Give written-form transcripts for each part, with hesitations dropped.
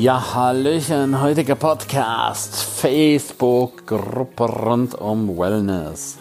Ja, hallöchen, heutiger Podcast, Facebook-Gruppe rund um Wellness.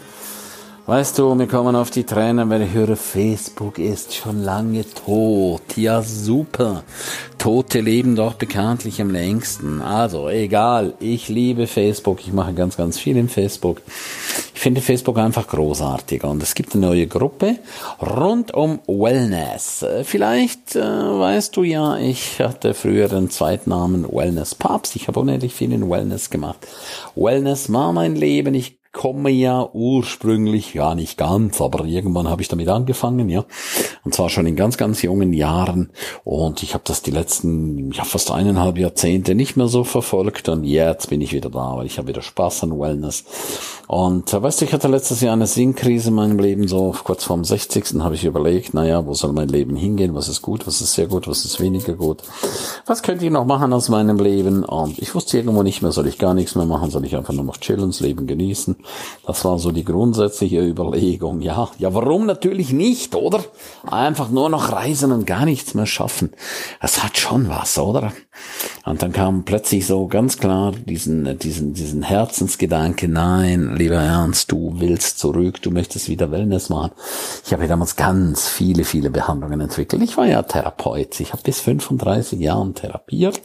Weißt du, wir kommen auf die Tränen, wenn ich höre, Facebook ist schon lange tot. Ja, super. Tote leben doch bekanntlich am längsten. Also, egal, ich liebe Facebook, ich mache ganz, ganz viel in Facebook. Ich finde Facebook einfach großartig und es gibt eine neue Gruppe rund um Wellness. Vielleicht weißt du ja, ich hatte früher den Zweitnamen Wellness Papst. Ich habe unendlich viel in Wellness gemacht. Wellness war mein Leben. Ich komme ja ursprünglich, ja nicht ganz, aber irgendwann habe ich damit angefangen, ja. Und zwar schon in ganz, ganz jungen Jahren. Und ich habe das die letzten, fast 1,5 Jahrzehnte nicht mehr so verfolgt. Und jetzt bin ich wieder da, weil ich habe wieder Spaß an Wellness. Und weißt du, ich hatte letztes Jahr eine Sinnkrise in meinem Leben, so kurz vorm 60. habe ich überlegt, naja, wo soll mein Leben hingehen? Was ist gut, was ist sehr gut, was ist weniger gut? Was könnte ich noch machen aus meinem Leben? Und ich wusste irgendwo nicht mehr, soll ich gar nichts mehr machen? Soll ich einfach nur noch chillen, das Leben genießen? Das war so die grundsätzliche Überlegung. Ja, warum natürlich nicht, oder? Einfach nur noch reisen und gar nichts mehr schaffen. Das hat schon was, oder? Und dann kam plötzlich so ganz klar diesen Herzensgedanke, nein, lieber Ernst, du willst zurück, du möchtest wieder Wellness machen. Ich habe ja damals ganz viele Behandlungen entwickelt. Ich war ja Therapeut. Ich habe bis 35 Jahren therapiert.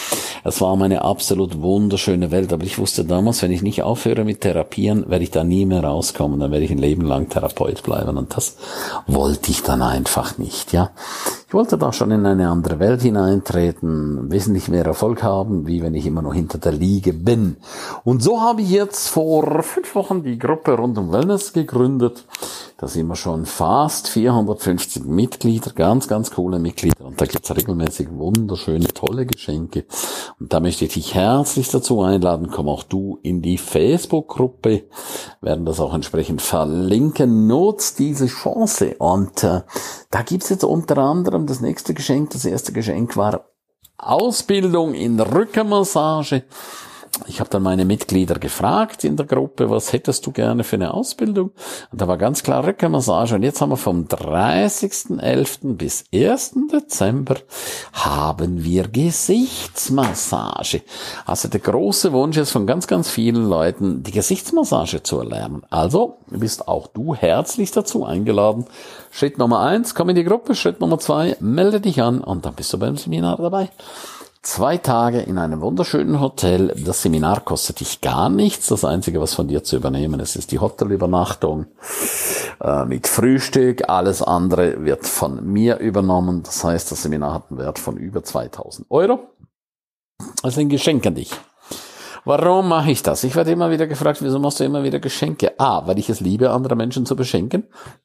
Es war meine absolut wunderschöne Welt, aber ich wusste damals, wenn ich nicht aufhöre mit Therapieren, werde ich da nie mehr rauskommen, dann werde ich ein Leben lang Therapeut bleiben und das wollte ich dann einfach nicht, ja. Ich wollte da schon in eine andere Welt hineintreten, wesentlich mehr Erfolg haben, wie wenn ich immer noch hinter der Liege bin. Und so habe ich jetzt vor 5 Wochen die Gruppe rund um Wellness gegründet. Da sind wir schon fast 450 Mitglieder, ganz, ganz coole Mitglieder. Und da gibt's regelmäßig wunderschöne, tolle Geschenke. Und da möchte ich dich herzlich dazu einladen, komm auch du in die Facebook-Gruppe, werden das auch entsprechend verlinken. Nutz diese Chance. Und da gibt's jetzt unter anderem das nächste Geschenk. Das erste Geschenk war Ausbildung in Rückenmassage. Ich habe dann meine Mitglieder gefragt in der Gruppe, was hättest du gerne für eine Ausbildung? Und da war ganz klar Rückenmassage. Und jetzt haben wir vom 30.11. bis 1. Dezember haben wir Gesichtsmassage. Also der große Wunsch ist von ganz, ganz vielen Leuten, die Gesichtsmassage zu erlernen. Also bist auch du herzlich dazu eingeladen. Schritt Nummer 1, komm in die Gruppe. Schritt Nummer 2, melde dich an und dann bist du beim Seminar dabei. 2 Tage in einem wunderschönen Hotel. Das Seminar kostet dich gar nichts. Das Einzige, was von dir zu übernehmen ist, ist die Hotelübernachtung mit Frühstück. Alles andere wird von mir übernommen. Das heißt, das Seminar hat einen Wert von über 2.000 €. Also ein Geschenk an dich. Warum mache ich das? Ich werde immer wieder gefragt, wieso machst du immer wieder Geschenke? Weil ich es liebe, andere Menschen zu beschenken.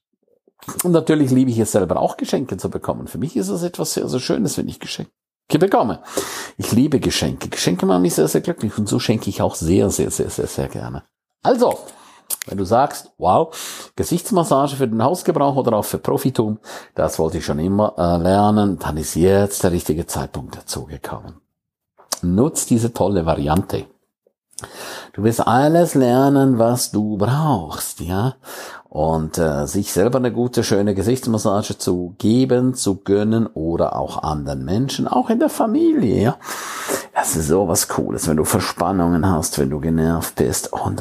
Und natürlich liebe ich es selber auch, Geschenke zu bekommen. Für mich ist es etwas sehr, sehr Schönes, wenn ich Geschenke bekomme. Ich liebe Geschenke. Geschenke machen mich sehr, sehr glücklich und so schenke ich auch sehr, sehr, sehr, sehr, sehr gerne. Also, wenn du sagst, wow, Gesichtsmassage für den Hausgebrauch oder auch für Profitum, das wollte ich schon immer lernen, dann ist jetzt der richtige Zeitpunkt dazu gekommen. Nutz diese tolle Variante. Du wirst alles lernen, was du brauchst, ja. Und sich selber eine gute, schöne Gesichtsmassage zu geben, zu gönnen oder auch anderen Menschen, auch in der Familie, ja. Das ist so was Cooles, wenn du Verspannungen hast, wenn du genervt bist und.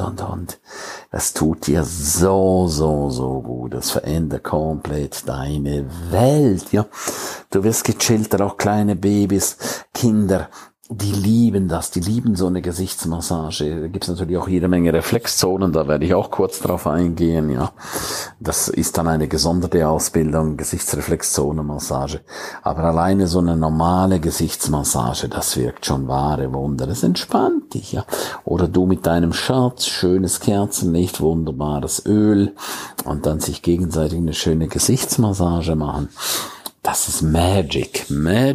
Das tut dir so gut. Das verändert komplett deine Welt, ja. Du wirst gechillter, auch kleine Babys, Kinder. Die lieben das, die lieben so eine Gesichtsmassage. Da gibt's natürlich auch jede Menge Reflexzonen, da werde ich auch kurz drauf eingehen, ja. Das ist dann eine gesonderte Ausbildung, Gesichtsreflexzonenmassage. Aber alleine so eine normale Gesichtsmassage, das wirkt schon wahre Wunder. Das entspannt dich, ja. Oder du mit deinem Schatz, schönes Kerzenlicht, wunderbares Öl und dann sich gegenseitig eine schöne Gesichtsmassage machen. Das ist Magic.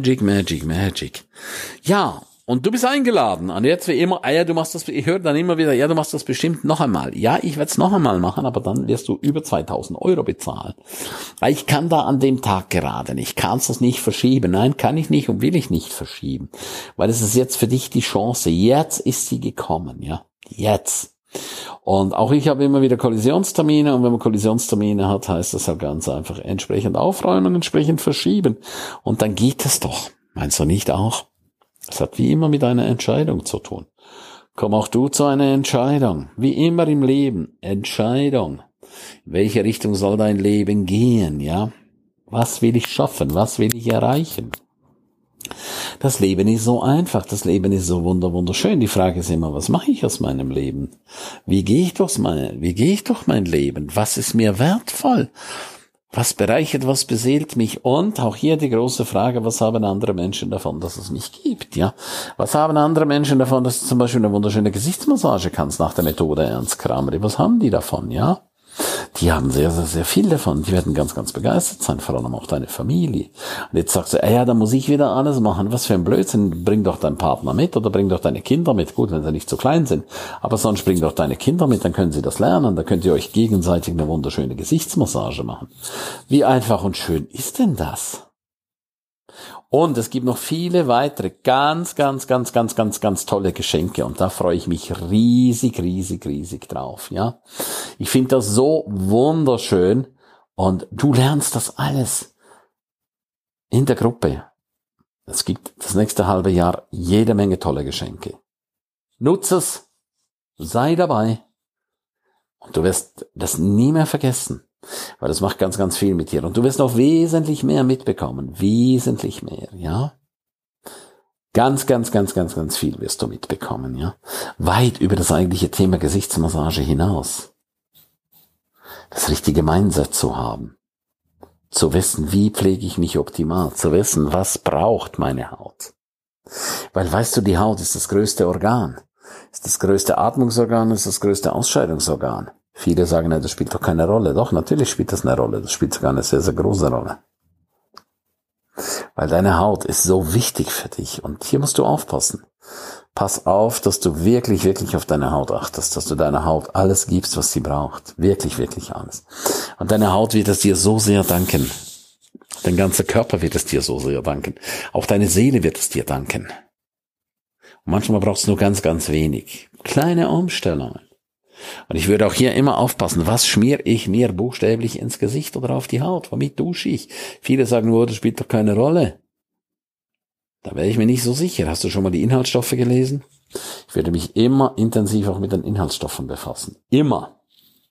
Ja, und du bist eingeladen. Und jetzt wie immer, du machst das, ich höre dann immer wieder, du machst das bestimmt noch einmal. Ja, ich werde es noch einmal machen, aber dann wirst du über 2.000 € bezahlen. Weil ich kann da an dem Tag gerade nicht, kannst das nicht verschieben. Nein, kann ich nicht und will ich nicht verschieben. Weil es ist jetzt für dich die Chance. Jetzt ist sie gekommen, ja. Jetzt. Und auch ich habe immer wieder Kollisionstermine und wenn man Kollisionstermine hat, heißt das halt ganz einfach entsprechend aufräumen, entsprechend verschieben und dann geht es doch. Meinst du nicht auch? Es hat wie immer mit einer Entscheidung zu tun. Komm auch du zu einer Entscheidung. Wie immer im Leben. Entscheidung. In welche Richtung soll dein Leben gehen, ja? Was will ich schaffen? Was will ich erreichen? Das Leben ist so einfach. Das Leben ist so wunderschön. Die Frage ist immer, was mache ich aus meinem Leben? Wie gehe ich durch mein Leben? Was ist mir wertvoll? Was bereichert, was beseelt mich? Und auch hier die große Frage, was haben andere Menschen davon, dass es mich gibt, ja? Was haben andere Menschen davon, dass du zum Beispiel eine wunderschöne Gesichtsmassage kannst nach der Methode Ernst Kramer? Was haben die davon, ja? Die haben sehr, sehr, sehr viel davon. Die werden ganz, ganz begeistert sein, vor allem auch deine Familie. Und jetzt sagst du, ja, da muss ich wieder alles machen. Was für ein Blödsinn. Bring doch deinen Partner mit oder bring doch deine Kinder mit. Gut, wenn sie nicht zu klein sind. Aber sonst bring doch deine Kinder mit, dann können sie das lernen. Dann könnt ihr euch gegenseitig eine wunderschöne Gesichtsmassage machen. Wie einfach und schön ist denn das? Und es gibt noch viele weitere ganz tolle Geschenke und da freue ich mich riesig drauf, ja. Ich finde das so wunderschön und du lernst das alles in der Gruppe. Es gibt das nächste halbe Jahr jede Menge tolle Geschenke. Nutze es, sei dabei und du wirst das nie mehr vergessen. Weil das macht ganz, ganz viel mit dir. Und du wirst noch wesentlich mehr mitbekommen. Wesentlich mehr, ja. Ganz viel wirst du mitbekommen, ja. Weit über das eigentliche Thema Gesichtsmassage hinaus. Das richtige Mindset zu haben. Zu wissen, wie pflege ich mich optimal. Zu wissen, was braucht meine Haut. Weil, weißt du, die Haut ist das größte Organ. Ist das größte Atmungsorgan, ist das größte Ausscheidungsorgan. Viele sagen, nein, das spielt doch keine Rolle. Doch, natürlich spielt das eine Rolle. Das spielt sogar eine sehr, sehr große Rolle. Weil deine Haut ist so wichtig für dich. Und hier musst du aufpassen. Pass auf, dass du wirklich auf deine Haut achtest. Dass du deiner Haut alles gibst, was sie braucht. Wirklich alles. Und deine Haut wird es dir so sehr danken. Dein ganzer Körper wird es dir so sehr danken. Auch deine Seele wird es dir danken. Und manchmal brauchst du nur ganz wenig. Kleine Umstellungen. Und ich würde auch hier immer aufpassen, was schmiere ich mir buchstäblich ins Gesicht oder auf die Haut? Womit dusche ich? Viele sagen, das spielt doch keine Rolle. Da wäre ich mir nicht so sicher. Hast du schon mal die Inhaltsstoffe gelesen? Ich werde mich immer intensiv auch mit den Inhaltsstoffen befassen. Immer.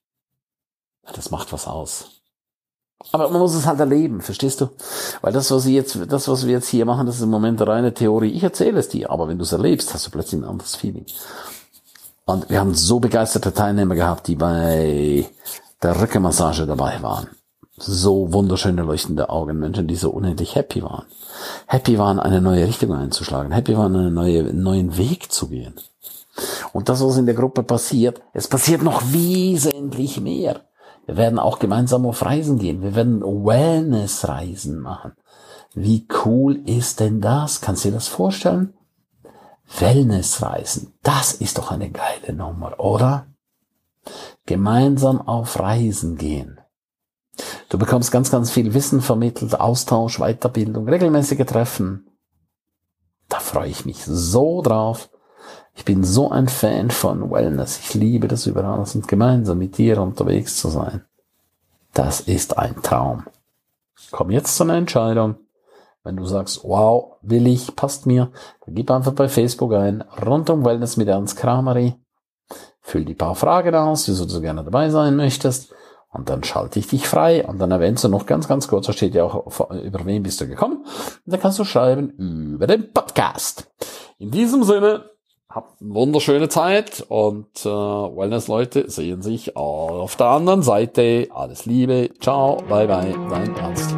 Das macht was aus. Aber man muss es halt erleben, verstehst du? Weil das, was wir jetzt hier machen, das ist im Moment eine reine Theorie. Ich erzähle es dir, aber wenn du es erlebst, hast du plötzlich ein anderes Feeling. Und wir haben so begeisterte Teilnehmer gehabt, die bei der Rückenmassage dabei waren. So wunderschöne leuchtende Augen, Menschen, die so unendlich happy waren. Happy waren, eine neue Richtung einzuschlagen. Happy waren, einen neuen Weg zu gehen. Und das, was in der Gruppe passiert, es passiert noch wesentlich mehr. Wir werden auch gemeinsam auf Reisen gehen. Wir werden Wellness-Reisen machen. Wie cool ist denn das? Kannst du dir das vorstellen? Wellnessreisen, das ist doch eine geile Nummer, oder? Gemeinsam auf Reisen gehen. Du bekommst ganz viel Wissen vermittelt, Austausch, Weiterbildung, regelmäßige Treffen. Da freue ich mich so drauf. Ich bin so ein Fan von Wellness. Ich liebe das über alles und gemeinsam mit dir unterwegs zu sein. Das ist ein Traum. Komm jetzt zu einer Entscheidung. Wenn du sagst, wow, will ich, passt mir, dann gib einfach bei Facebook ein, rund um Wellness mit Ernst Kramer. Füll die paar Fragen aus, wieso du gerne dabei sein möchtest. Und dann schalte ich dich frei. Und dann erwähnst du noch ganz kurz, da steht ja auch, über wen bist du gekommen. Und dann kannst du schreiben über den Podcast. In diesem Sinne, habt eine wunderschöne Zeit. Und Wellness-Leute sehen sich auf der anderen Seite. Alles Liebe. Ciao. Bye, dein Ernst.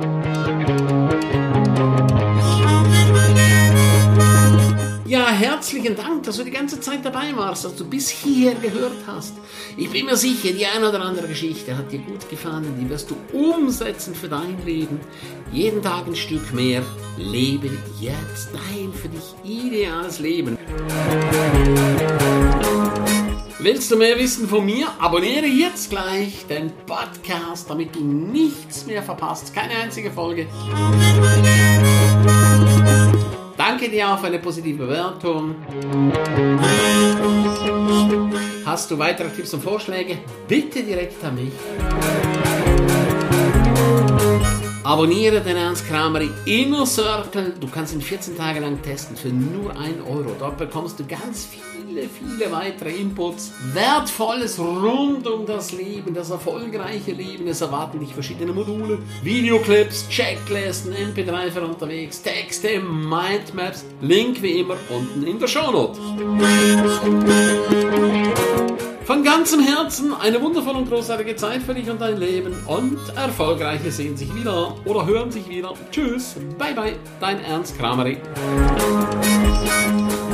Ja, herzlichen Dank, dass du die ganze Zeit dabei warst, dass du bis hierher gehört hast. Ich bin mir sicher, die eine oder andere Geschichte hat dir gut gefallen, die wirst du umsetzen für dein Leben. Jeden Tag ein Stück mehr. Lebe jetzt dein für dich ideales Leben. Willst du mehr wissen von mir? Abonniere jetzt gleich den Podcast, damit du nichts mehr verpasst. Keine einzige Folge. Danke dir auch für eine positive Bewertung. Hast du weitere Tipps und Vorschläge? Bitte direkt an mich. Abonniere den Ernst Kramery Inner Circle. Du kannst ihn 14 Tage lang testen für nur 1 Euro. Dort bekommst du ganz viele weitere Inputs. Wertvolles rund um das Leben, das erfolgreiche Leben. Es erwarten dich verschiedene Module, Videoclips, Checklisten, MP3 für unterwegs, Texte, Mindmaps. Link wie immer unten in der Shownote. Von ganzem Herzen eine wundervolle und großartige Zeit für dich und dein Leben und Erfolgreiche sehen sich wieder oder hören sich wieder. Tschüss, bye bye, dein Ernst Kramery.